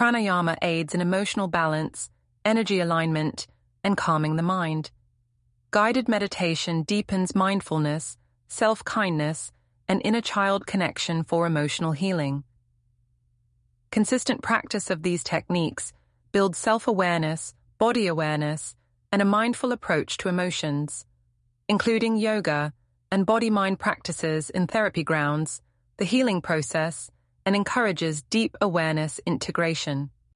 Pranayama aids in emotional balance, energy alignment, and calming the mind. Guided meditation deepens mindfulness, self-kindness, and inner child connection for emotional healing. Consistent practice of these techniques builds self-awareness, body awareness, and a mindful approach to emotions. Including yoga and body-mind practices in therapy grounds, the healing process, and encourages deep awareness integration.